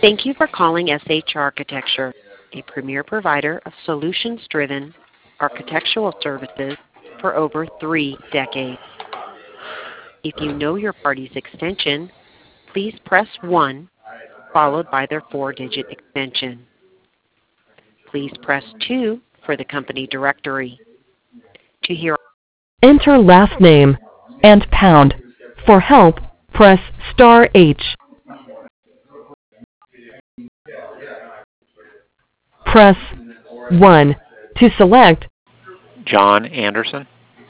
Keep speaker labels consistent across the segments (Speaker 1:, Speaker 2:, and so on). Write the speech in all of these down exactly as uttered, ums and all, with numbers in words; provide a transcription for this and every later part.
Speaker 1: Thank you for calling S H Architecture, a premier provider of solutions-driven architectural services for over three decades. If you know your party's extension, please press one followed by their four-digit extension. Please press two for the company directory. To hear, enter last name and pound. For help, press star H. Press one to select.
Speaker 2: John Anderson.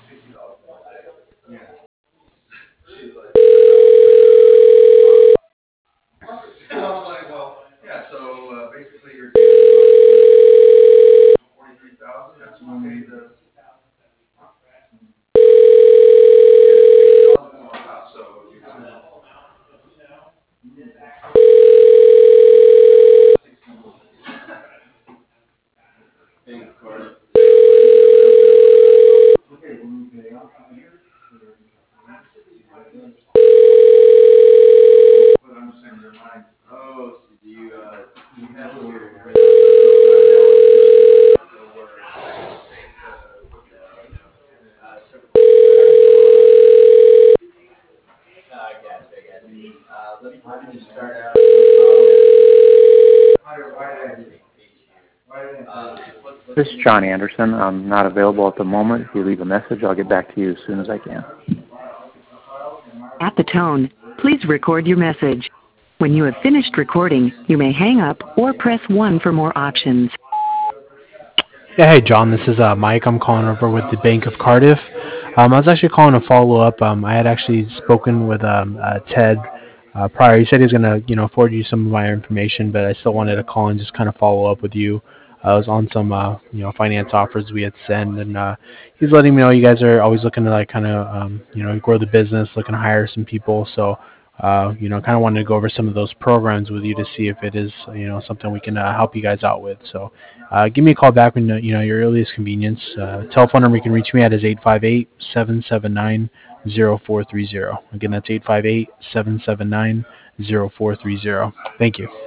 Speaker 3: This is John Anderson. I'm not available at the moment. If you leave a message, I'll get back to you as soon as I can.
Speaker 4: At the tone, please record your message. When you have finished recording, you may hang up or press one for more options.
Speaker 5: Yeah, hey John, this is uh, Mike. I'm calling over with the Bank of Cardiff. Um, I was actually calling to follow up. Um, I had actually spoken with um, uh, Ted uh, prior. He said he was going to, you know, forward you some of my information, but I still wanted to call and just kind of follow up with you. I was on some, uh, you know, finance offers we had sent, and uh, he's letting me know you guys are always looking to like kind of, um, you know, grow the business, looking to hire some people. So, uh, you know, kind of wanted to go over some of those programs with you to see if it is, you know, something we can uh, help you guys out with. So, uh, give me a call back when you know your earliest convenience. Uh, telephone number you can reach me at is eight five eight, seven seven nine, zero four three zero. Again, that's eight five eight, seven seven nine, zero four three zero. Thank you.